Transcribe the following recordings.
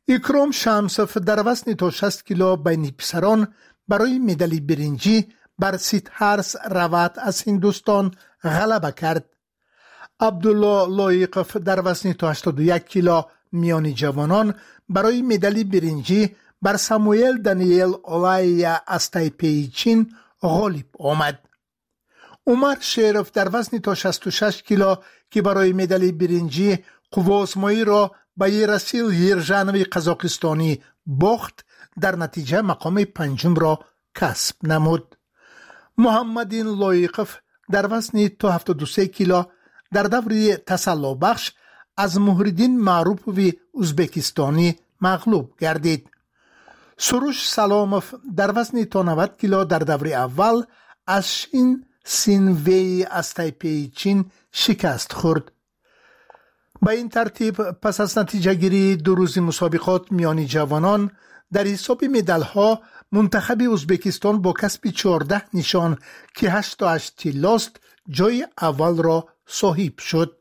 اکرام شمسوف در وزن تا 60 کیلو بین پسران برای مدال برنجی بر سیدهارس روات از هندوستان غلبه کرد. عبدالله لایقف در وزن تا 81 کیلو میان جوانان برای مدال برنجی بر ساموئل دانیل اولاییا از تایپی چین غالب آمد. عمر شریف در وزن تا 66 کیلو که برای مدال برنجی قوه‌آزمایی را به رسیل یرژانوی قزاقستانی باخت، در نتیجه مقام پنجم را کسب نمود. محمدین لایقف در وزن تا 73 کیلو در دور تسلا بخش از مهردین معروف و ازبکستانی مغلوب گردید. سروش سلاموف در وزن تا 90 کیلو در دور اول از شین سینوی از تایپی چین شکست خورد. با این ترتیب پس از نتیجه گیری دو روزی مسابقات میان جوانان در حساب مدال ها منتخب ازبکستان با کسب 14 نشان که 88 طلاست جای اول را صاحب شد.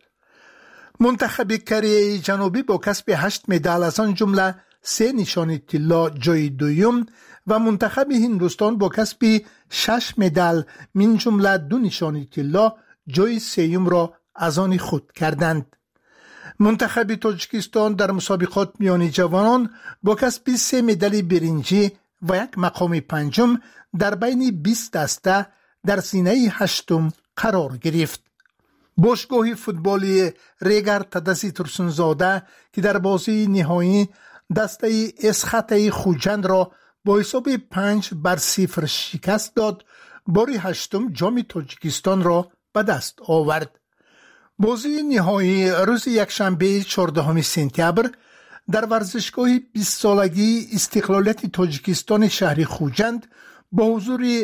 منتخب کره جنوبی با کسب 8 مدال از آن جمله 3 نشان طلا جای دوم و منتخب هندوستان با کسب 6 مدال من جمله 2 نشان طلا جای سوم را از آن خود کردند. منتخب تاجیکستان در مسابقات میان جوانان با کسب 3 مدال برنجی و 1 مقام پنجم در بین 20 دسته در زینه هشتم قرار گرفت. باشگاه فوتبالی ریگر تدسی ترسونزاده که در بازی نهایی دسته اسخط خوجند را با حساب 5-0 شکست داد، بار هشتم جام تاجیکستان را به دست آورد. بازی نهایی روز یکشنبه 14 سپتامبر در ورزشگاه 20 سالگی استقلالیت تاجیکستان شهر خوجند با حضور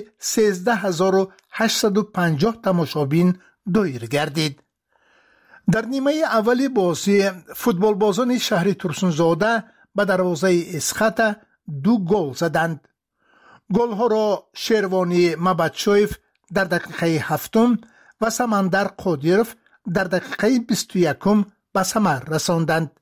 13850 تماشابین دایر گردید. در نیمه اول بازی فوتبال بازان شهر ترسونزاده به دروازه اسخط 2 گل زدند. گل ها را شیروانی مبادشویف در دقیقه 7 و سمندر قادیروف در دقیقه 21 به ثمر رساندند.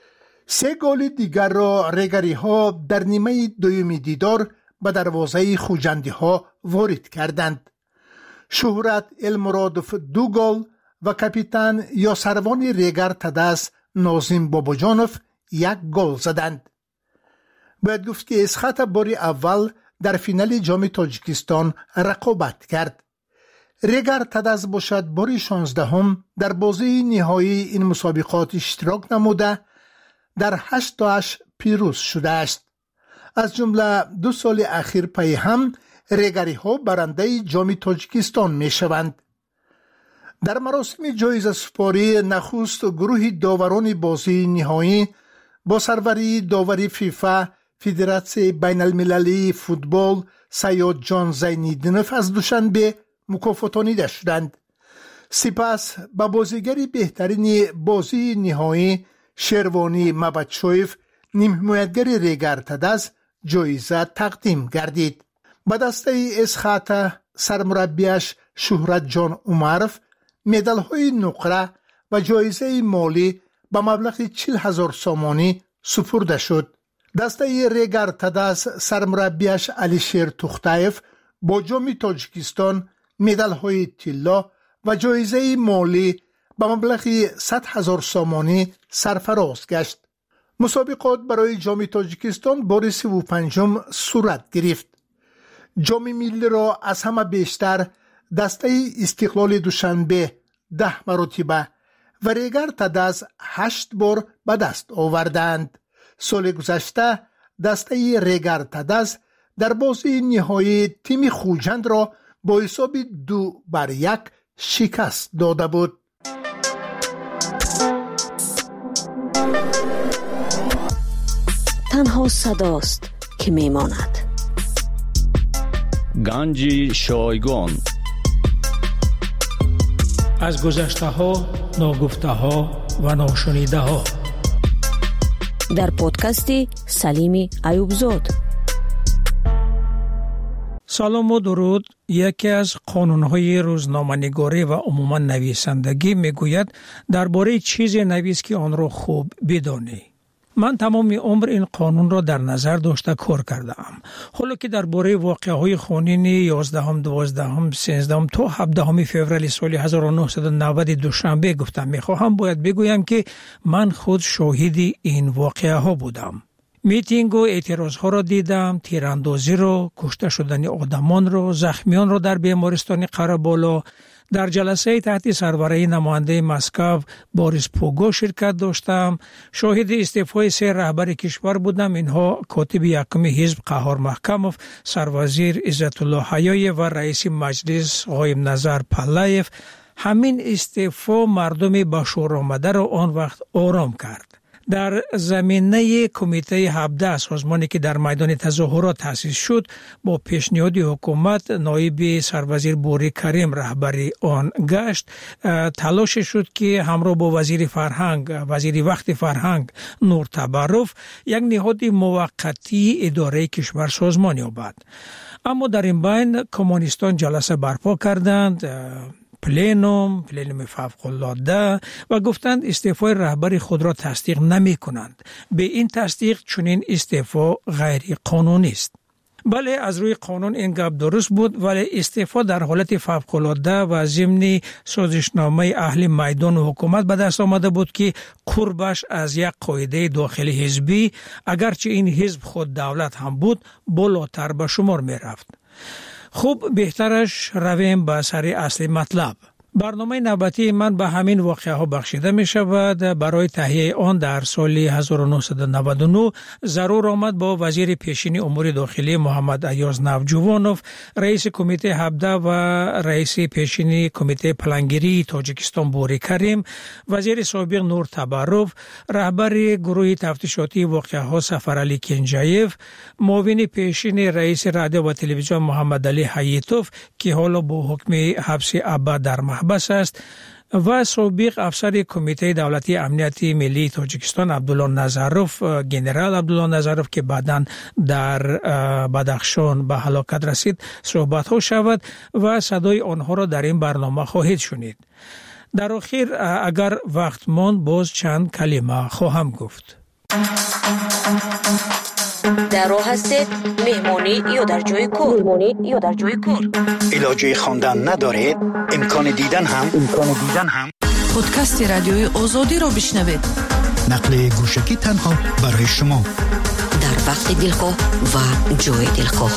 3 گل دیگر را ریگری ها در نیمه دوم دیدار به دروازه خوجندی ها وارد کردند. شهرت المرادوف 2 گل و کاپیتان یاسروان ریگر تدس نازم باباجانوف 1 گل زدند. باید گفت که اسخط بار اول در فینال جام تاجیکستان رقابت کرد. ریگر تدس باشد بار 16 در بازی نهایی این مسابقات اشتراک نموده در 8-8 پیروز شده است. از جمله 2 سال اخیر پی هم ریگری ها برنده جام تاجیکستان می شوند. در مراسم جایزه سپاری نخست گروه داوران بازی نهایی با سروری داوری فیفا فدراسیون بین المللی فوتبال سیاد جان زینیدینوف از دوشنبه مکافاتانیده شدند. سپس به بازیگری بهترین بازی نهایی شیروانی مبادشویف نیم حمایتگر ریگر تدس جایزه تقدیم گردید. به دسته اسخط سرمربیش شهرت جان عمروف مدال های نقره و جایزه مالی به مبلغ 40,000 سامانی سپرده شد. دسته ریگر تدس سرمربیش علیشیر توختایف با جام تاجیکستان مدال های طلا و جایزه مالی به مبلغ 100,000 سامانی سرفراز گشت. مسابقات برای جام تاجیکستان بار 35 صورت گرفت. جام ملی را از همه بیشتر دسته استقلال دوشنبه 10 مرتبه و ریگر تدس 8 بار به دست آوردند. سال گذشته دسته ریگر تدس در بازی نهایی تیم خوجند را با حساب 2-1 شکست داده بود. تنها صداست که میماند. گنج شایگان از گذشته ها، ناگفته ها و ناشنیده ها در پادکست سلیم ایوبزاد. سلام و درود. یکی از قانون‌های روزنامه‌نگاری و عموما نویسندگی میگوید درباره چیزی نویس که آن را خوب بدانی. من تمام عمر این قانون را در نظر داشته کار کردم. حالا که درباره واقعه‌های خونین 11 12 13 تا 17 فوریه سال 1990 دوشنبه گفتم میخواهم باید بگویم که من خود شاهد این واقعه ها بودم. میتینگ و اعتراض ها را دیدم، تیراندازی را، کشته شدن آدمان را، زخمیان را در بیمارستان قره‌بالا. در جلسه تحت سربرایی نماینده مسکو بوریس پوگو شرکت داشتم. شاهد استعفای 3 رهبر کشور بودم. اینها کاتب یکم حزب قهار محکموف، سروازیر عزت الله حیای و رئیس مجلس قایم نظر پلایف. همین استعفا مردم به شور آمده را آن وقت آرام کرد. در زمینه کمیته 17 سازمانی که در میدان تظاهرات تأسیس شد، با پیشنهاد حکومت نایب سروازیر بوری کریم رهبری آن گشت. تلاش شد که همراه با وزیر وقت فرهنگ نور تبروف یک نهاد موقتی اداره کشور سازمان یابد. اما در این بین کمونیستان جلسه برپا کردند، پلینوم فوق‌العاده، و گفتند استعفای رهبر خود را تصدیق نمی کنند. به این تصدیق چنین استعفا غیر قانونی است. بله، از روی قانون این گپ درست بود، ولی استعفا در حالت فوق‌العاده و ضمن سازشنامه اهل میدان و حکومت به دست آمده بود که قربش از یک قاعده داخلی حزبی، اگرچه این حزب خود دولت هم بود، بالاتر به شمار می رفت. خوب، بهترش رویم به سر اصل مطلب. برنامه نوبتی من به همین واقعه ها بخشیده می شود. برای تهیه آن در سال 1999 ضرور آمد با وزیر پیشین امور داخلی محمد ایاز نوجوانوف، رئیس کمیته 17 و رئیس پیشین کمیته پلانگیری تاجیکستان بوری کریم، وزیر سابق نور تبروف، رهبر گروه تفتیشاتی واقعه ها سفرعلی کنجایف، معاون پیشین رئیس رادیو و تلویزیون محمد علی حییتوف که حالا با حکم حبس ابد در محبس است، و سابق افسر کمیته دولتی امنیت ملی تاجیکستان عبدالله نظروف، گنرال عبدالله نظروف که بعداً در بدخشان به هلاکت رسید صحبت ها شود و صدای آنها را در این برنامه خواهید شنید. در آخر اگر وقت ماند باز چند کلمه خواهم گفت. در راه هستید؟ مهمانی یا در جای کار؟ علاجه خواندن ندارید؟ امکان دیدن هم پادکست رادیوی آزادی را بشنوید. نقل گوشکی تنها برای شما در وقت دلخواه و جای دلخواه.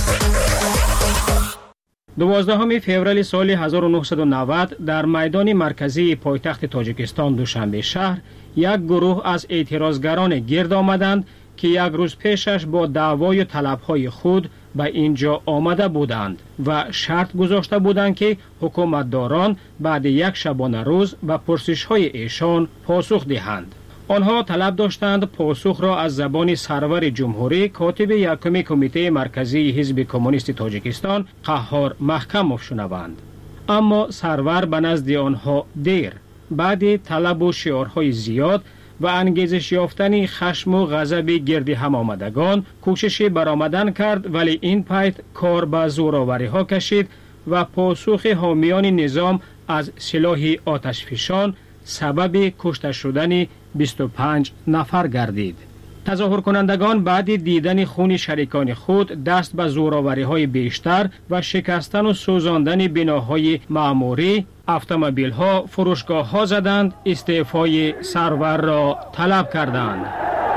12 فوریه سال 1990 در میدان مرکزی پایتخت تاجیکستان دوشنبه شهر یک گروه از اعتراضگران گرد آمدند که یک روز پیشش با دعوای و طلبهای خود به اینجا آمده بودند و شرط گذاشته بودند که حکومتداران بعد یک شبانه روز به پرسش‌های ایشان پاسخ دهند. آنها طلب داشتند پاسخ را از زبان سرور جمهوری کاتب یکم کمیته مرکزی حزب کمونیست تاجیکستان قهار محکموف شنوند. اما سرور به نزد آنها دیر، بعد طلب و شعارهای زیاد و انگیزش یافتن خشم و غضب گرد هم آمدگان کوششی برآمدن کرد، ولی این پایت کار به زورآوری ها کشید و پاسخ حامیان نظام از سلاح آتشفشان سبب کشته شدن 25 نفر گردید. تظاهر کنندگان بعد دیدن خون شریکان خود دست به زورآوری های بیشتر و شکستن و سوزاندن بناهای معموری، اتومبیل ها، فروشگاه ها زدند، استعفای سرور را طلب کردند.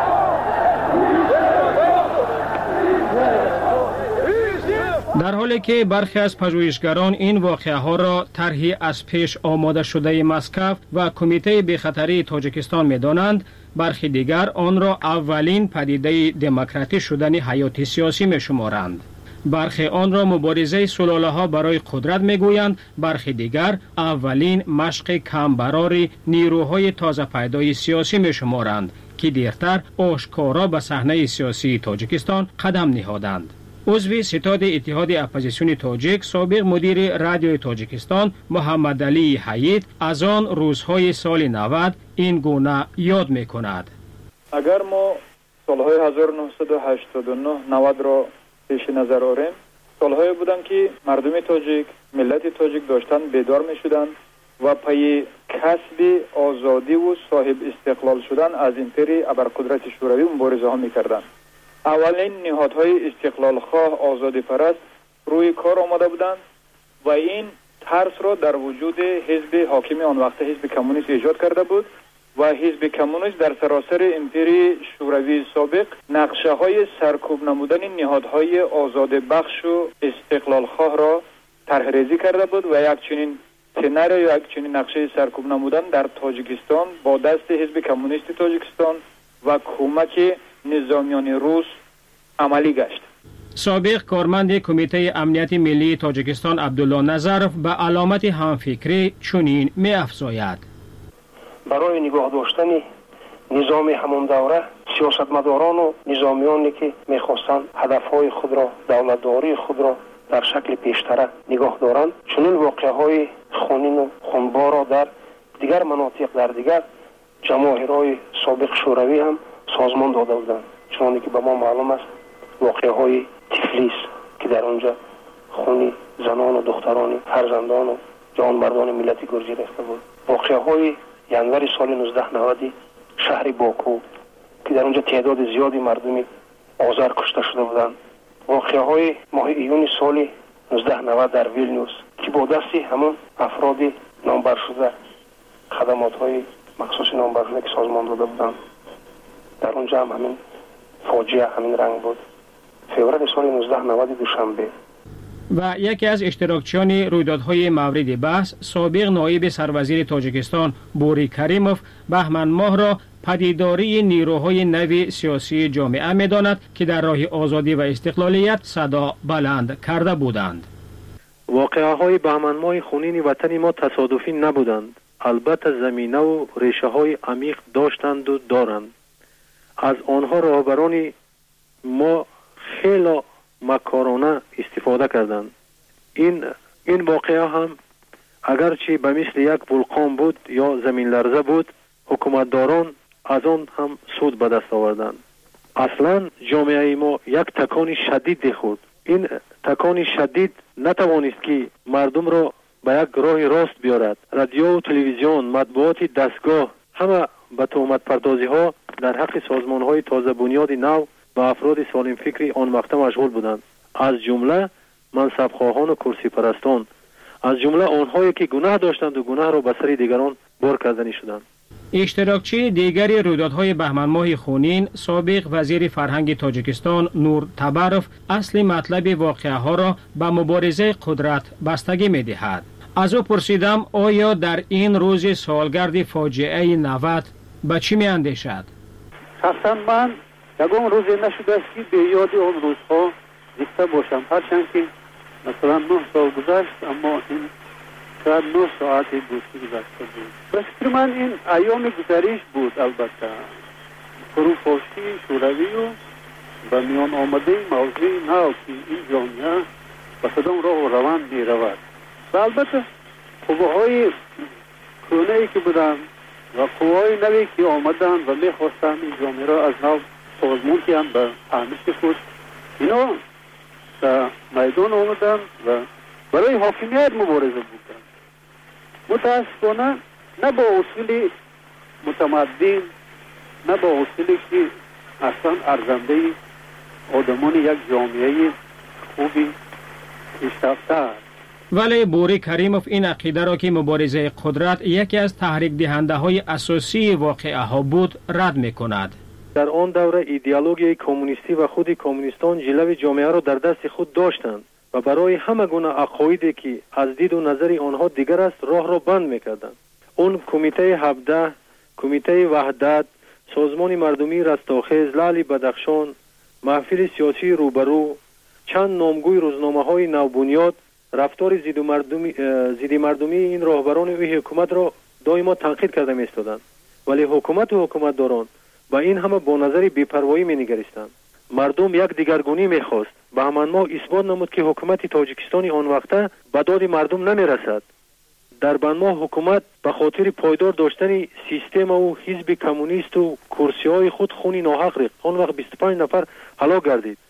در حالی که برخی از پژوهشگران این واقعه ها را طرحی از پیش آماده شده مسکو و کمیته بی‌خطری تاجیکستان می‌دانند، برخی دیگر آن را اولین پدیده دموکراتی شدن حیات سیاسی می‌شمارند. برخی آن را مبارزه سلاله‌ها برای قدرت می‌گویند، برخی دیگر اولین مشق کمبرار نیروهای تازه پیدای سیاسی می‌شمارند که دیرتر آشکارا به صحنه سیاسی تاجیکستان قدم نهادند. عضو ستاد اتحاد اپوزیسیون تاجیک، سابق مدیر رادیوی تاجیکستان محمد علی حیید از آن روزهای سال 90 این گونه یاد می‌کند. اگر ما سالهای 1989 90 را پیش نظر آوریم، سالهایی بودند که مردم تاجیک، ملت تاجیک داشتن بیدار می‌شدند و پی کسب آزادی و صاحب استقلال شدن از امپری ابرقدرت شوروی مبارزه ها میکردند. اولین نهادهای استقلال خواه آزادی پرست روی کار آمده بودند و این ترس را در وجود حزب حاکم آن وقت حزب کمونیست ایجاد کرده بود و حزب کمونیست در سراسر امپری شوروی سابق نقشه های سرکوب نمودن نهادهای آزاد بخش و استقلال خواه را طرح ریزی کرده بود و یک چنین سناریو یا یک چنین نقشه سرکوب نمودن در تاجیکستان با دست حزب کمونیست تاجیکستان و کمک نظامیان روس عملی گشت. سابق کارمند کمیته امنیت ملی تاجیکستان عبدالله نظرف به علامت همفکری چنین می افزاید: برای نگاه داشتن نظام همون دوره سیاستمداران و نظامیانی که میخواستند هدفهای خود را، دولتداری خود را در شکل پیشتره نگاه دارند، چنین واقعهای خونین و خونبار را در دیگر مناطق در دیگر جماهیرهای سابق شوروی هم سازمان داده بودند. چنانکه که به ما معلوم است واقعهای تفلیس که در آنجا خون زنان و دختران فرزندان و جوانمردان ملت گرجی ریخته بود. واقعهای ینور سال 1990 شهر باکو که در اونجا تعداد زیادی مردمی آذر کشته شده بودند. واقعهای ماه ایون سال 1990 در ویلنیوس که با دستی همون افراد نامبر شده خدمات‌های مخصوص نامبر شده که سازمان داده بودند، در اونجا هم همین فاجعه همین رنگ بود. فوریه سال 1990 دوشنبه. و یکی از اشتراکچیان رویدادهای مورد بحث سابق نایب سروزیر تاجیکستان بوری کریموف بهمن ماه را پدیداری نیروهای نو سیاسی جامعه می‌داند که در راه آزادی و استقلالیت صدا بلند کرده بودند. واقعه‌های بهمن ماه خونین وطن ما تصادفی نبودند. البته زمینه و ریشه‌های عمیق داشتند و دارند. از آنها راهبران ما خیلی مکارانه استفاده کردند. این واقعه هم اگرچه به مثل یک ولکان بود یا زمین لرزه بود، حکومتداران از آن هم سود به دست آوردند. اصلا جامعه ما یک تکان شدید خورد. این تکان شدید نتوانست که مردم را به یک راه راست بیارد. رادیو و تلویزیون، مطبوعات دستگاه همه به تهمت پردازی ها در حق سازمان های تازه بنیاد نو و افراد سالم فکری آن وقت مشغول بودند، از جمله منصب خواهان و کرسی پرستان، از جمله آنهایی که گناه داشتند و گناه را به سر دیگران بار کردنی شدند. اشتراکچی دیگری رویدادهای بهمن ماه خونین سابق وزیر فرهنگ تاجیکستان نور تبروف اصل مطلب واقعه ها را به مبارزه قدرت بستگی می دهد. از او پرسیدم آیا در این روز سالگرد فاجعه 90 به چی می اندیشد؟ شخصا من یکم روزی نشده است که به یاد اون روزها زنده باشم، هرچند که مثلا 9 سال گذشت اما این شاید 9 ساعت دوستی گذشته بود. به فکر من این ایام گذریش بود. البته فروپاشی شوروی و به میان آمده موضوع نو که این جامعه به کدام راه و روان می رود و البته قوه‌های کهنه‌ای که بودن و قوه‌های نوی که آمدن و می خواستن این جامعه را از نو سازمان کنند به فهمش خود، اینا در میدان آمدن و برای حاکمیت مبارزه بودن. متاسفانه نه با اصول متمدن، نه با اصولی که اصلا ارزنده آدمان یک جامعه خوبی پیشرفته است. ولی بوری کریموف این عقیده را که مبارزه قدرت یکی از تحریک دهنده های اساسی واقعه ها بود رد می کند. در آن دوره ایدئولوژی کمونیستی و خود کمونیستان جلوه جامعه را در دست خود داشتند و برای همه گونه عقایدی که از دید و نظر آنها دیگر است راه را بند می‌کردند. اون کمیته 17، کمیته وحدت، سازمان مردمی رستاخیز، لعل بدخشان، محفل سیاسی روبرو، چند نامگوی روزنامه‌های نوبنیاد رفتار ضد مردمی این راهبران و حکومت را دائما تنقید کرده می‌ایستادند، ولی حکومت و حکومتداران با این همه با نظر بی‌پروایی می‌نگریستند. مردم یک دیگرگونی می‌خواست. بهمن ماه اثبات نمود که حکومت تاجیکستان آن وقته به داد مردم نمی‌رسد. در بهمن ماه حکومت به خاطر پایدار داشتن سیستم و حزب کمونیست و کرسی‌های خود خون ناحق ریخت. آن وقت 25 نفر هلاک گردید.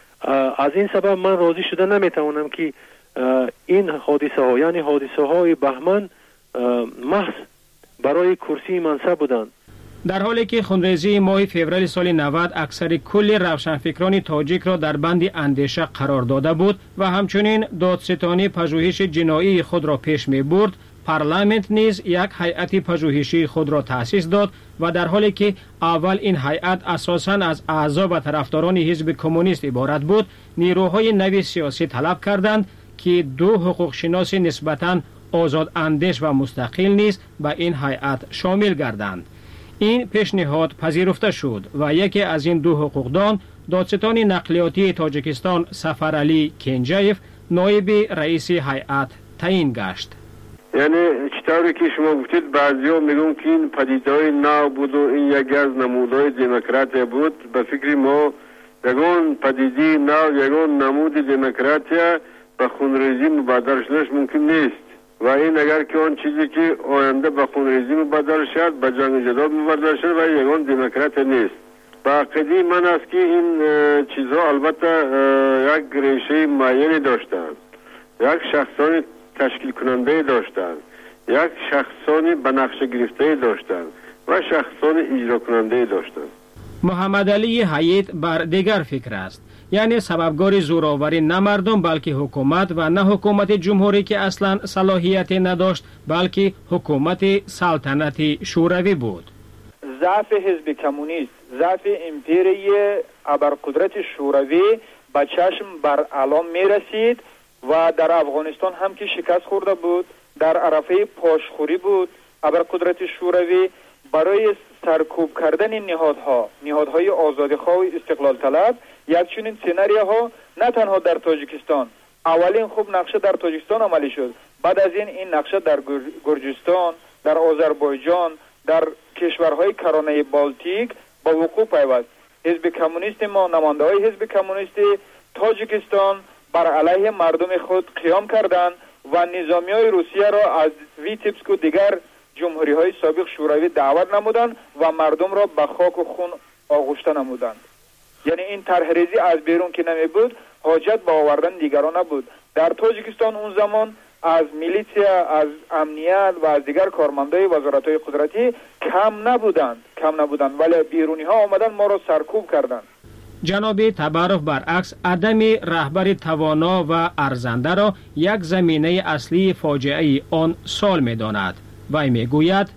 از این سبب من راضی شده نمی‌توانم که این حادثه ها یعنی حادثه های بهمن محض برای کرسی منصب بودند. در حالی که خونریزی ماه فوریه سال 90 اکثر کل روشنفکران تاجیک را در بند اندیشه قرار داده بود و همچنین دادستانی پژوهش جنایی خود را پیش می برد، پارلمانت نیز یک هیئت پژوهشی خود را تأسیس داد و در حالی که اول این هیئت اساساً از اعضا و طرفداران حزب کمونیست عبارت بود، نیروهای نوی سیاسی طلب کردند که دو حقوق شناس نسبتاً آزاد اندیش و مستقل نیز به این هیئت شامل گردند. این پیشنهاد پذیرفته شد و یکی از این دو حقوقدان، دادستان نقلیاتی تاجیکستان سفرعلی کنجایف، نایب رئیس هیئت تعیین گشت. یعنی چطوری که شما گفتید بعضیا میگن که این پدیده‌های نو بود و این یکی از نمودهای دموکراسی بود. به فکر ما یگان پدیده نو، یگان نمود دموکراسی به خونریزی مبادله شدنش ممکن نیست و این اگر که آن چیزی که آینده به خونریزی مبادله شد به جنگ جدال مبادله شد و یگان دموکراسی نیست. با عقیده من است که این چیزها البته یک ریشه معینی داشتند، یک شخصان تشکیل کننده داشتند، یک شخصانی به نقشه گرفته داشتند و شخصان اجرا کننده داشتند. محمد علی حیات بر دیگر فکر است، یعنی سببگار زوراوری نه مردم بلکه حکومت و نه حکومت جمهوری که اصلا صلاحیت نداشت بلکه حکومت سلطنتی شوروی بود. ضعف حزب کمونیست، ضعف امپیری ابرقدرت شوروی به چشم بر علام می رسید و در افغانستان هم که شکست خورده بود، در عرفه پاشخوری بود. ابرقدرت شوروی برای سرکوب کردن نهادهای آزادیخواه و استقلال طلب یک چنین سناریوها نه تنها در تاجیکستان، اولین خوب نقشه در تاجیکستان عملی شد، بعد از این نقشه در گرجستان، در آذربایجان، در کشورهای کرانه بالتیک با وقوع پیوست. حزب کمونیست ما، نماینده‌های حزب کمونیست تاجیکستان بر علیه مردم خود قیام کردند و نظامیای روسیه را از ویتبسک و دیگر جمهوری های سابق شوروی دعوت نمودند و مردم را به خاک و خون آغشته نمودند. یعنی این طرحریزی از بیرون که نمی بود، حاجت به آوردن دیگران نبود. در تاجیکستان اون زمان از میلیسیا، از امنیت و از دیگر کارمندای وزارت‌های قدرتی کم نبودند ولی بیرونی ها آمدن ما را سرکوب کردند. جناب تبارف برعکس عدم رهبر توانا و ارزنده را یک زمینه اصلی فاجعه آن سال می داند. وی می گوید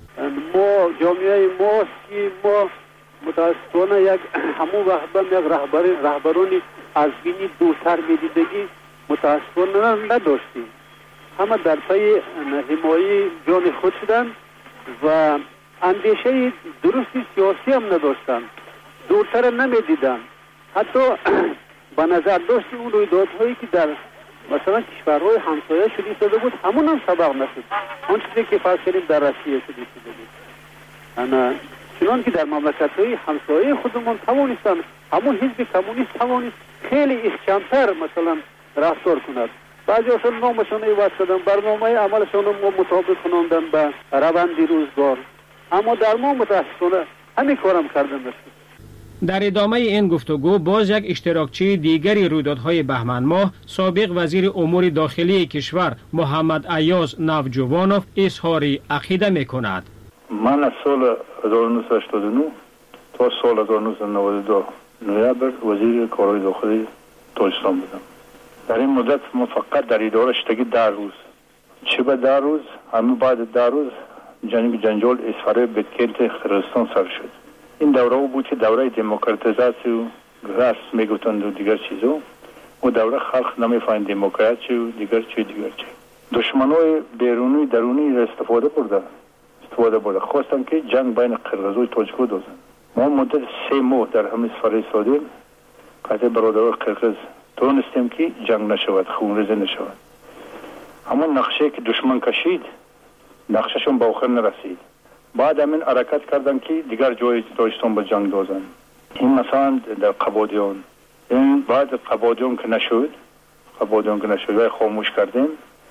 ما جامعه ماست که ما متاسفانه همون وقت یک رهبرانی از بینی دورتر میدیدگی متاسفانه نداشتیم. همه در پی حمایه جان خود شدند و اندیشه درستی سیاسی هم نداشتند، دورتر نمیدیدند. حتی به نظر داشت اون رویدادهایی که در مثلا کشورهای همسایه شده بود همون هم سبق نشد. آن چیزی که فرض کردیم در روسیه شده بود، چنان که در مملکت‌های همسایه خودمان توانستند همون حزب کمونیست توانست خیلی احکام‌تر مثلا رفتار کند. بعضی‌هاشون نامشان عوض کردن، برنامه عملشان ما مطابق کناندن به روند روزگار، اما در ما متاسفانه همین کارم کردن نشد. در ادامه این گفتگو باز یک اشتراکچی دیگری رویدادهای بهمن ماه، سابق وزیر امور داخلی کشور محمد ایاز نوجوانوف اظهار عقیده می‌کند. من از سال 1989 تا سال 1992 نوامبر وزیر کارهای داخلی تاجیکستان بودم. در این مدت ما فقط در اداره شدگی 10 روز، چه به 10 روز همه بعد 10 روز جنجال اسفاره بدکلت قرقیزستان سر شد. این دوره بود که دوره دموکراتیزاسی و راست میگفتند و دیگر چیزا، و دوره خلق نمیفهمید دموکراسی و دیگر چی. دشمنای بیرونی درونی استفاده برده خواستن که جنگ بین قرقیز و تاجیک دوزن. ما مدت 3 ماه در همین سفر ایستادیم، قطع برادران قرقیز تونستیم که جنگ نشود، خونریزی نشود. اما نقشه که دشمن کشید نقشهشون به آخر نرسید. بعد همین حرکت کردن که دیگر جای تاجیکستان به جنگ دوزن. این مثلا در قبادیان، این بعد قبادیان که نشد و خاموش کردیم،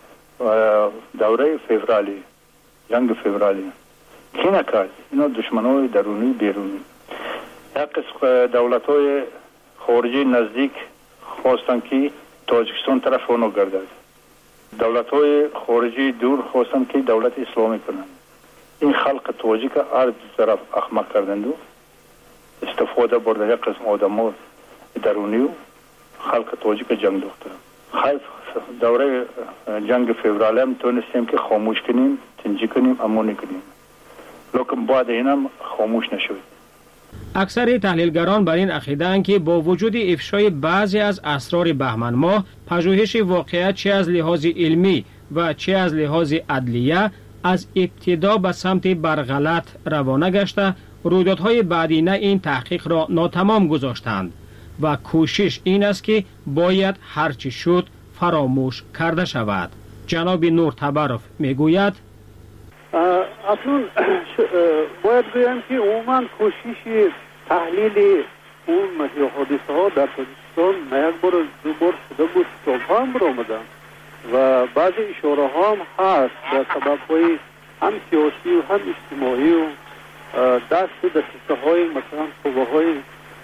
دوره فوریه، جنگ فوریه کی نکرد؟ اینا دشمنای درونی بیرونی. یک قسم دولت‌های خارجی نزدیک خواستن که تاجیکستان طرف اونو گردد. دولت‌های خارجی دور خواستن که دولت اسلامی کنند. این خلق تاجیک هر طرف احمق کردند و استفاده برده یک قسم آدم‌ها درونی و خلق تاجیک جنگ دخترند. خیلی دوره جنگ فوریه هم تونستیم که خاموش کنیم، تنجی کنیم، امانی کنیم. لیکن بعد اینم خاموش نشد. اکثر تحلیلگران بر این عقیده‌اند که با وجود افشای بعضی از اسرار بهمن ماه، پژوهش واقعیت چه از لحاظ علمی و چه از لحاظ عدلیه از ابتدا به سمت برغلط روانه گشته، رویدادهای بعدینه این تحقیق را ناتمام گذاشتند و کوشش این است که باید هرچی شد فراموش کرده شود. جناب نور تبرف میگوید اکنون باید بگویم که عموما کوشش تحلیل اون حادثه ها در تاجیکستان یک بار دو بار شده بود، کتاب هم برآمدن و بعضی اشاره ها هم هست در سبب های هم سیاسی و هم اجتماعی و دست دسته های مثلا قوه های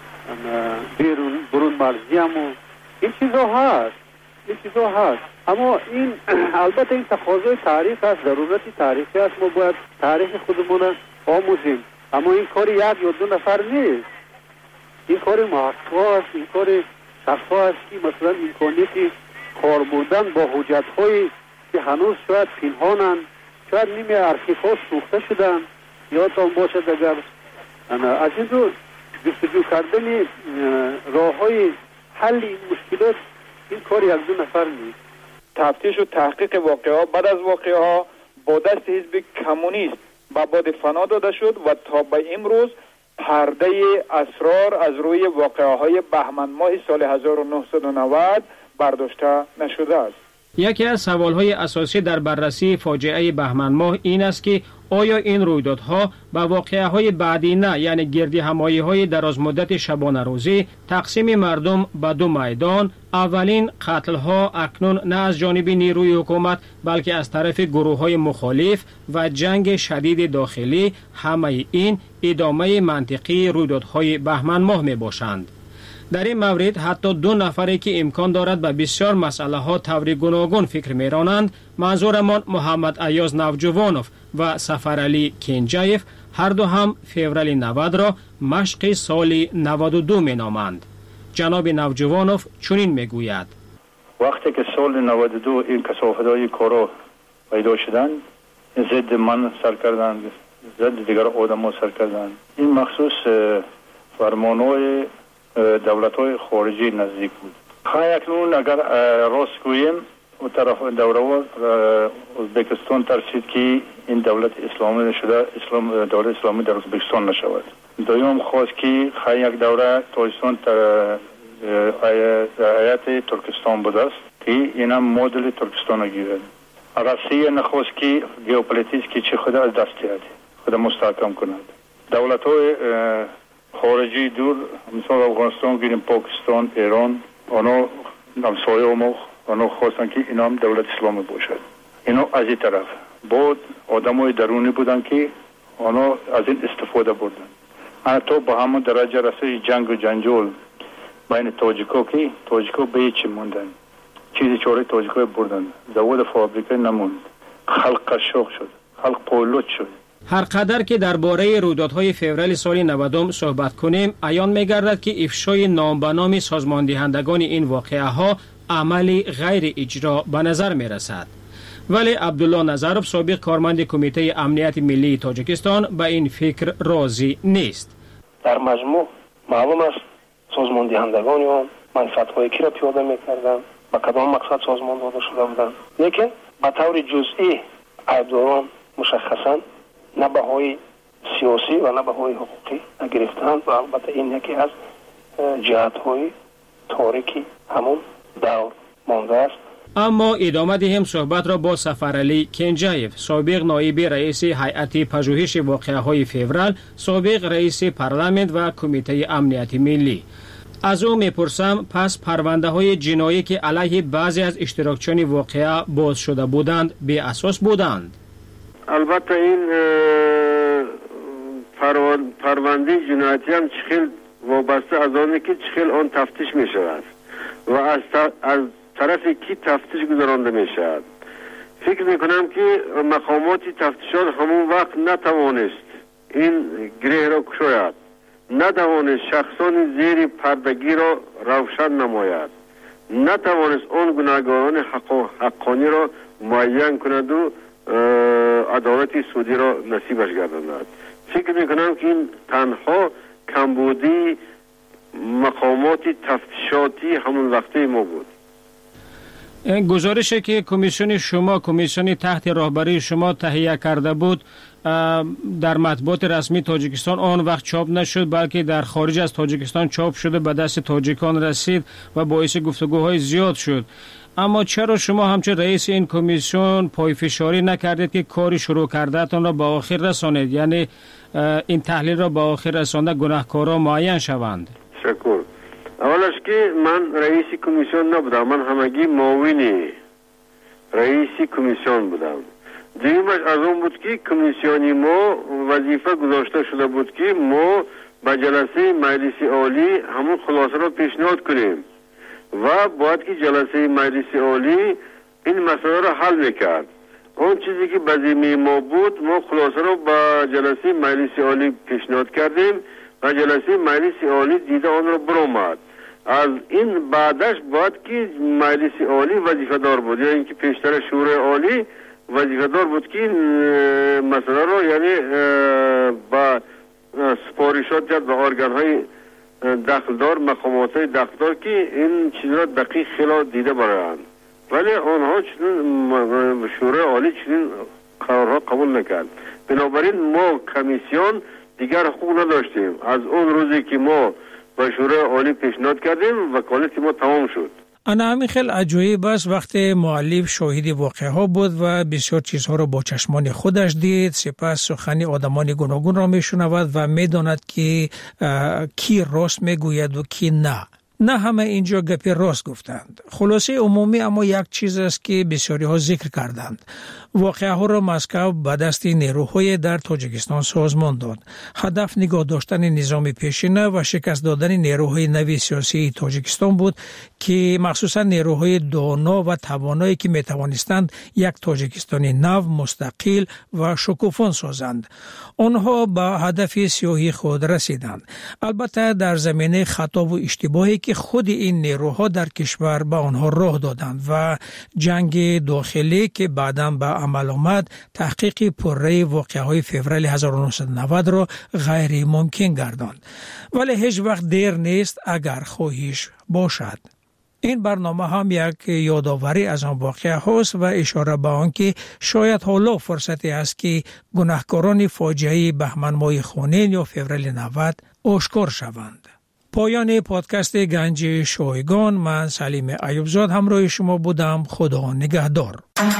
برون مرزی هم و این چیزا هست. اما این البته این تقاضای تاریخ است، ضرورت تاریخی است، ما باید تاریخ خودمون آموزیم. اما این کار یک یا دو نفر نیست، این کار محقق است، این کار شفا است که مثلا امکانیت کار بودن با حجت هایی که هنوز شاید پنهانند، شاید نیمه ارشیف ها سوخته شدن، یادتان باشد اگر از این رو جستجو کردن راه های حل این مشکلات این کار یک دو نفر نیست. تفتیش و تحقیق واقعه بعد از واقعه ها با دست حزب کمونیست به باد فنا داده شد و تا به امروز پرده اسرار از روی واقعه های بهمن ماه سال 1990 برداشته نشده است. یکی از سوالهای اساسی در بررسی فاجعه بهمن ماه این است که آیا این رویدادها و واقعه‌های بعدینه یعنی گردی همایی‌های درازمدت شبانه روزی تقسیم مردم به دو میدان، اولین قتل‌ها اکنون نه از جانب نیروی حکومت بلکه از طرف گروه‌های مخالف و جنگ شدید داخلی، همه این ادامه منطقی رویدادهای بهمن ماه میباشند. در این مورد حتی دو نفری که امکان دارد به بسیار مسئله ها طور گوناگون فکر میرانند، منظورمان محمد ایاز نوجوانوف و سفرعلی کنجایف، هر دو هم فوریه 90 را مشق سال 92 مینامند. جناب نوجوانوف چنین میگوید: وقتی که سال 92 این کثافت‌های کارا پیدا شدند، ضد من سر کردند، ضد دیگر آدم‌ها سر کردند. این مخصوص فرمان‌های دولت‌های خارجی نزدیک بود. اکنون اگر راست گوییم و طرف دوره ازبکستان ترسید که این دولت اسلامی شده، دولت اسلامی در ازبکستان نشود. دویم خواست که یک دوره تاجیکستان هیئت ترکستان بود است که این هم مدل ترکستان گیرد. روسیه نخواست که ژئوپلیتیک چه خود از دست دهد، خود مستحکم کند. دولت‌های خارجی دور مثلا افغانستان گیریم، پاکستان، ایران، آنها همسایه ما آنها خواستن که اینا هم دولت اسلامی باشد. اینا از این طرف بود آدمای درونی بودن که آنها از این استفاده بردن. حتی با همون درجه رسید جنگ و جنجال بین تاجیکا که تاجیکا به هیچ موندن، چیزی چاره تاجیکا بردن، زواد فابریکه نموند، خلق قشاق شد، خلق پولوت شد. هر قدر که درباره رویدادهای فوریه سال 90 صحبت کنیم، عیان می‌گردد که افشای نام به نام سازماندهندگان این واقعه ها عملی غیر اجرا به نظر می‌رسد. ولی عبدالله نظرов سابق کارمند کمیته امنیت ملی تاجیکستان به این فکر راضی نیست. در مجموع معلوم است سازماندهندگان آن منفعت‌های کی را پیاده می‌کردند، با کدام مقصد سازمان داده شده بودند. لیکن به طور جزئی عیبداران مشخصاً نه بهای سیاسی و نه بهای حقوقی نگرفتند و البته این یکی از جهت‌های تاریکی همون دور مانده است. اما ادامه دهیم صحبت را با سفرعلی کنجایف، سابق نایب رئیس هیئت پژوهش واقعه‌های فوریه، سابق رئیس پارلمان و کمیته امنیت ملی. از او میپرسم پس پرونده‌های جنایی که علیه بعضی از اشتراکچیان واقعه باز شده بودند بی اساس بودند؟ البته این پرونده جنایتی هم چخیل وابسته از آنه که چخیل آن تفتیش می شود و از طرف کی تفتیش گذرانده می شود. فکر میکنم که مقامات تفتیشات همون وقت نتوانست این گره را کشاید، نتوانست شخصان زیر پردگی را روشن نماید، نتوانست آن گناهکاران حقانی را معین کند و عدالت سودی را نصیبش گرداند. فکر میکنم که این تنها کمبودی مقامات تفتیشاتی همون وقته ما بود. گزارشی که کمیسیون شما، کمیسیون تحت راهبری شما تهیه کرده بود در مطبوعات رسمی تاجیکستان آن وقت چاپ نشد، بلکه در خارج از تاجیکستان چاپ شده به دست تاجیکان رسید و باعث گفتگوهای زیاد شد. اما چرا شما همچون رئیس این کمیسیون پایفشاری نکردید که کاری شروع کردهتان را به آخر رسانید، یعنی این تحلیل را به آخر رسانده گناهکاران معین شوند؟ شکر. اولش که من رئیس کمیسیون نبودم، من همگی معاون رئیس کمیسیون بودم. دیگرش از اون بود که کمیسیونی ما وظیفه گذاشته شده بود که ما به جلسه مجلس عالی همون خلاصه را پیشنهاد کنیم و باید که جلسه مجلس عالی این مسئله را حل میکرد. اون چیزی که به ذمه ما بود، ما خلاصه را به جلسه مجلس عالی پیشنهاد کردیم و جلسه مجلس عالی دیده آن را برآمد. از این بعدش باید که مجلس عالی وظیفه دار بود، یعنی اینکه پیشتر شورای عالی وظیفه دار بود که مسئله را یعنی با سپارشات جد به ارگان های دخلدار، مقامات های دخلدار که این چیز را دقیق خیلی دیده برایند، ولی آنها چنین شورای عالی چنین قرارها قبول نکرد. بنابراین ما کمیسیون دیگر حقوق نداشتیم. از اون روزی که ما با شورای عالی پیشنهاد کردیم وکالت ما تمام شد. انا همین خیلی عجایب است وقتی مؤلف شاهد واقعه ها بود و بسیار چیزها را با چشمان خودش دید، سپس سخنی آدمان گوناگون را میشنود و میداند که کی راست میگوید و کی نه همه اینجا گپی راست گفتند. خلاصه عمومی اما یک چیز است که بسیاری ها ذکر کردند. واقعه ها را مسکو به دست نیروهای در تاجیکستان سازمان داد. هدف نگاه داشتن نظام پیشینه و شکست دادن نیروهای نوی سیاسی تاجیکستان بود که مخصوصا نیروهای دانا و توانایی که می توانستند یک تاجیکستان نو، مستقل و شکوفان سازند. آنها به هدف سیاسی خود رسیدند. البته در زمینه خطا و اشتباهی که خود این نیروها در کشور به آنها راه دادند و جنگ داخلی که بعداً به عمل آمد تحقیق پرره واقعه‌های فوریه 1990 را غیر ممکن گرداند. ولی هیچ وقت دیر نیست اگر خواهش باشد. این برنامه هم یک یادآوری از آن واقعه هاست و اشاره به آن که شاید حالا فرصتی است که گناهکاران فاجعه بهمن ماه خونین یا فوریه 90 آشکار شوند. پایان پادکست گنج شایگان، من سلیم ایوبزاد همراه شما بودم. خدا نگهدار.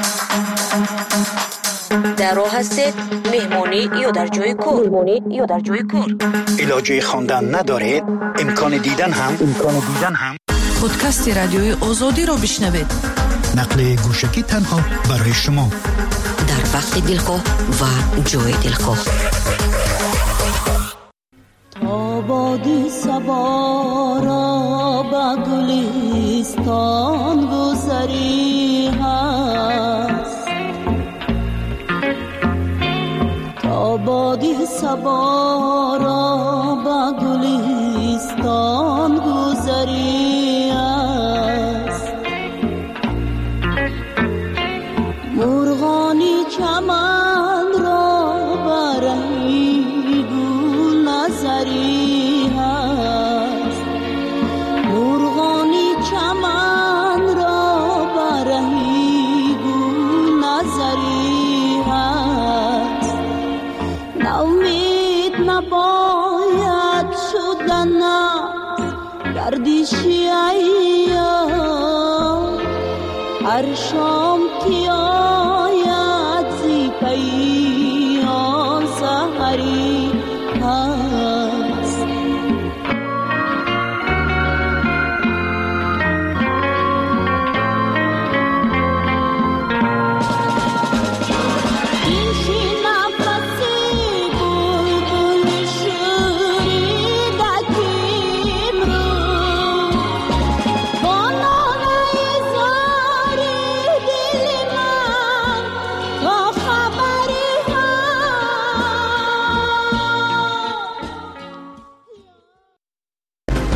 در راه هستید؟ مهمانی یا در جای کار؟ علاجه خواندن ندارید؟ امکان دیدن هم پادکست رادیوی آزادی رو بشنوید. نقل گوشکی تنها برای شما در وقت دلخواه و جای دلخواه. آبادی سبارا با گلستان گذری هست، آبادی سبارا با گلستان گذری هست، مرغانی چمن را برای گل نظری هست، مرغانی چمن را برای گل نظری هست، ناامید نباید شدن گردشی ایام، هر شام که